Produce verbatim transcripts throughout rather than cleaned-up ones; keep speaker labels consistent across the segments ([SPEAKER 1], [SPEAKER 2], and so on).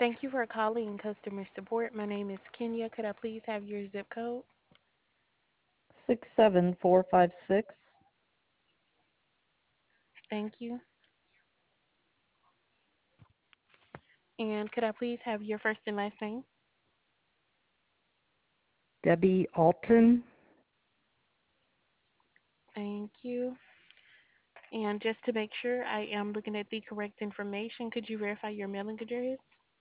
[SPEAKER 1] Thank you for calling customer support. My name is Kenya. Could I please have your zip code?
[SPEAKER 2] Six seven four five six.
[SPEAKER 1] Thank you. And could I please have your first and last name?
[SPEAKER 2] Debbie Alton.
[SPEAKER 1] Thank you. And just to make sure I am looking at the correct information, could you verify your mailing address?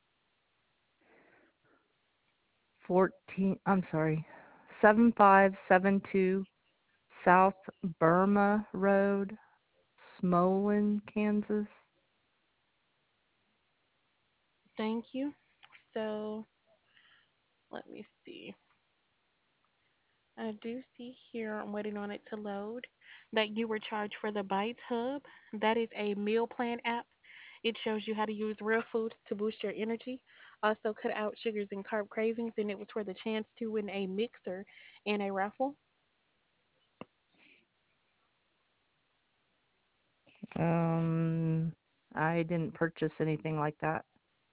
[SPEAKER 2] Fourteen. I'm sorry. Seven five seven two South Burma Road, Smolin, Kansas.
[SPEAKER 1] Thank you. So let me see. I do see here, I'm waiting on it to load, that you were charged for the Bites Hub. That is a meal plan app. It shows you how to use real food to boost your energy, also cut out sugars and carb cravings, and it was for the chance to win a mixer and a raffle.
[SPEAKER 2] Um, I didn't purchase anything like that.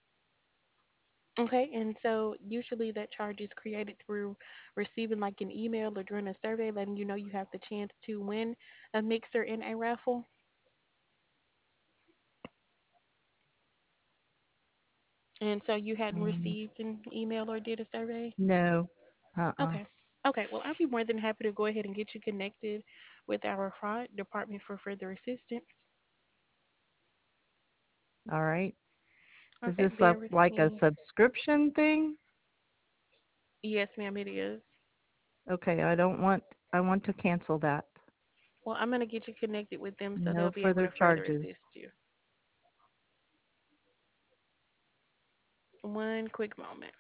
[SPEAKER 1] Okay, and so usually that charge is created through receiving like an email or during a survey letting you know you have the chance to win a mixer and a raffle. And so you hadn't
[SPEAKER 2] Um,
[SPEAKER 1] received an email or did a survey?
[SPEAKER 2] no. Uh-uh.
[SPEAKER 1] Okay. Okay. Well, I'll be more than happy to go ahead and get you connected with our fraud department for further assistance.
[SPEAKER 2] All right. Is
[SPEAKER 1] Okay,
[SPEAKER 2] this a,
[SPEAKER 1] bear with
[SPEAKER 2] like a
[SPEAKER 1] me.
[SPEAKER 2] subscription thing?
[SPEAKER 1] Yes, ma'am, it is.
[SPEAKER 2] Okay, I don't want. I want to cancel that.
[SPEAKER 1] Well, I'm going to get you connected with them so they'll
[SPEAKER 2] No
[SPEAKER 1] be able
[SPEAKER 2] further
[SPEAKER 1] to further
[SPEAKER 2] charges.
[SPEAKER 1] assist you. One quick moment.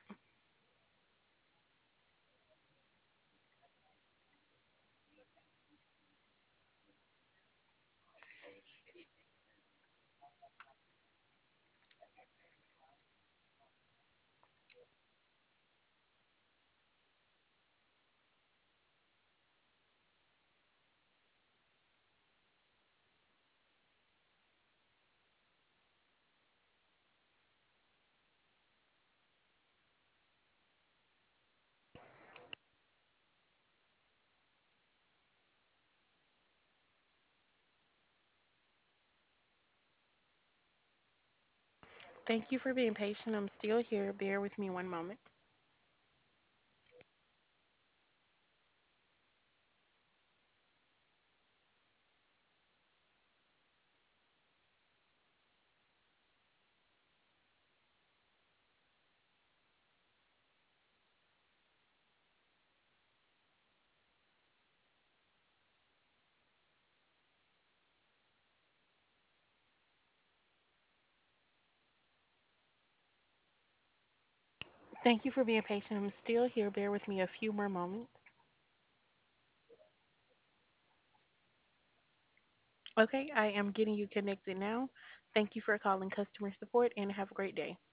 [SPEAKER 1] Thank you for being patient. I'm still here. Bear with me one moment. Thank you for being patient. I'm still here. Bear with me a few more moments. Okay, I am getting you connected now. Thank you for calling customer support and have a great day.